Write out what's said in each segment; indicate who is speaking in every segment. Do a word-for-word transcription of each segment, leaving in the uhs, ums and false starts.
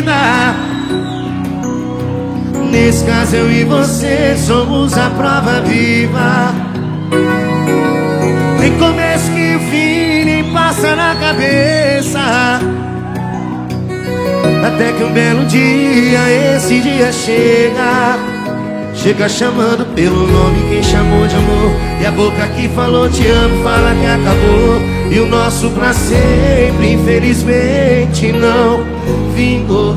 Speaker 1: vida. Nesse caso eu e você somos a prova viva. Nem começo que o fim nem passa na cabeça, até que um belo dia esse dia chega. Chega chamando pelo nome quem chamou de amor, e a boca que falou te amo fala que acabou. E o nosso pra sempre infelizmente não vingou.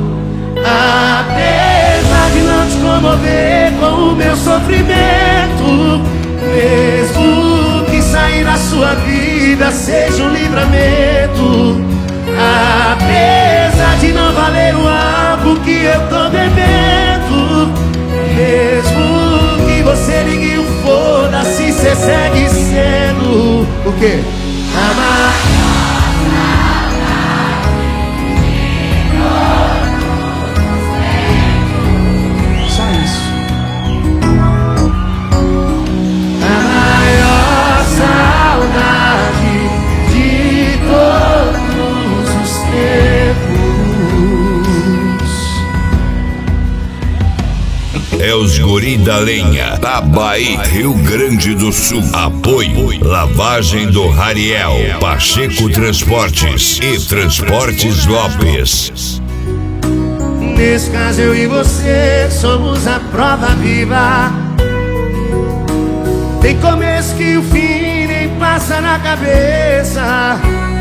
Speaker 1: Apesar de não te comover com o meu sofrimento, mesmo que sair da sua vida seja um livramento, apesar de não valer o álcool que eu tô bebendo, mesmo que você ligue o foda-se, cê segue sendo o quê? Amar. Só isso. A maior saudade de todos os tempos.
Speaker 2: É os Guri da Lenha, Tabaí, Rio Grande do Sul. Apoio Lavagem do Rariel, Pacheco Transportes e Transportes Lopes.
Speaker 1: Nesse caso eu e você somos a prova viva. Tem começo que o fim nem passa na cabeça,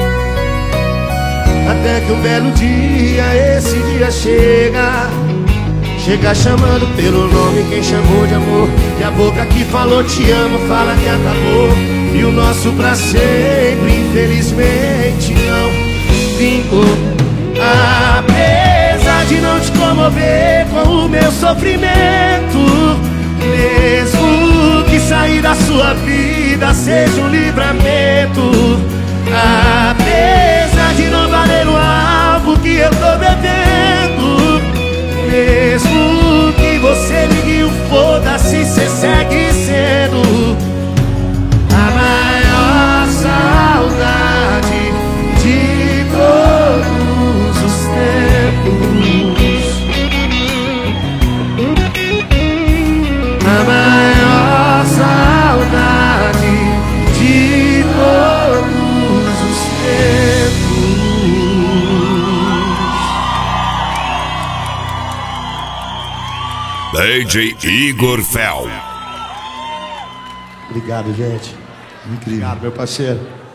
Speaker 1: até que um belo dia esse dia chega. Chega chamando pelo nome quem chamou de amor, e a boca que falou te amo fala que acabou. E o nosso pra sempre infelizmente não vingou. Apesar de não te comover com o meu sofrimento, mesmo que sair da sua vida seja um livramento, apesar de não valer o álcool que eu tô bebendo, mesmo que você ligue o foda-se, cê segue sendo a maior saudade de todos os tempos. A maior saudade de todos os tempos.
Speaker 2: D J Igor Fel.
Speaker 1: Obrigado, gente. Incrível. Obrigado, meu parceiro.